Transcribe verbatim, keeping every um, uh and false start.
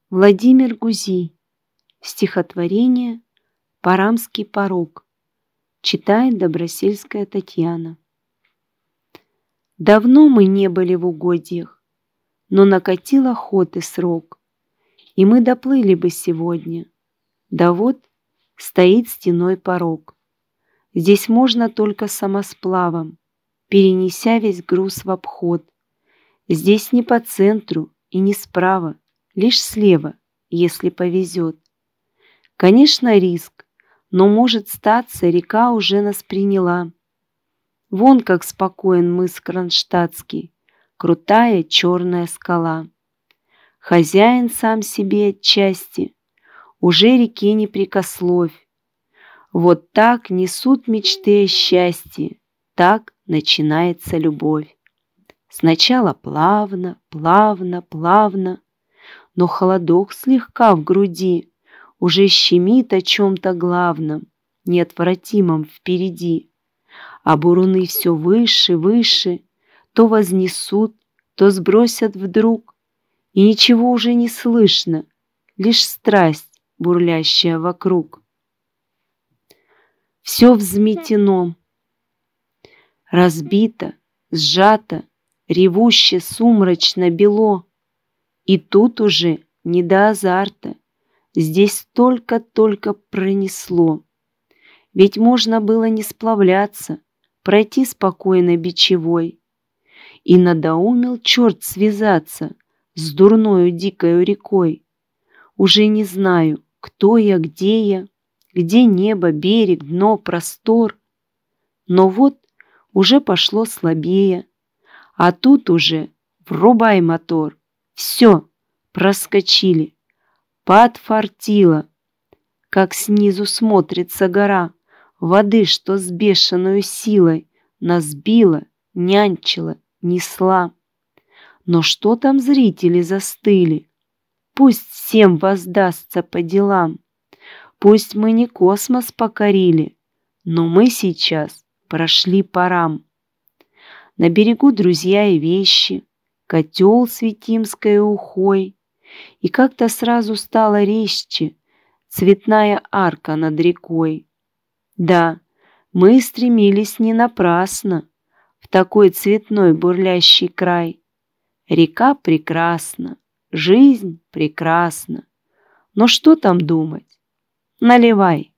Владимир Гузи. Стихотворение «Парамский порог». Читает Добросельская Татьяна. Давно мы не были в угодьях, но накатил охоты срок, и мы доплыли бы сегодня. Да вот стоит стеной порог. Здесь можно только самосплавом, перенеся весь груз в обход. Здесь не по центру и не справа, лишь слева, если повезет. Конечно, риск, но, может статься, река уже нас приняла. Вон как спокоен мыс Кронштадтский, крутая черная скала. Хозяин сам себе отчасти, уже реке не прикословь. Вот так несут мечты о счастье, так начинается любовь. Сначала плавно, плавно, плавно, но холодок слегка в груди уже щемит о чем-то главном, неотвратимом впереди. А буруны все выше, выше, то вознесут, то сбросят вдруг, и ничего уже не слышно, лишь страсть, бурлящая вокруг. Все взметено, разбито, сжато, ревуще сумрачно бело. И тут уже не до азарта, здесь только-только пронесло. Ведь можно было не сплавляться, пройти спокойно бичевой. И надоумил черт связаться с дурною дикою рекой. Уже не знаю, кто я, где я, где небо, берег, дно, простор. Но вот уже пошло слабее, а тут уже врубай мотор. Все, проскочили, подфартило, как снизу смотрится гора, воды, что с бешеную силой нас била, нянчила, несла. Но что там зрители застыли? Пусть всем воздастся по делам. Пусть мы не космос покорили, но мы сейчас прошли парам. На берегу друзья и вещи, котел с Витимской ухой, и как-то сразу стало резче цветная арка над рекой. Да, мы стремились не напрасно в такой цветной бурлящий край. Река прекрасна, жизнь прекрасна, но что там думать? Наливай.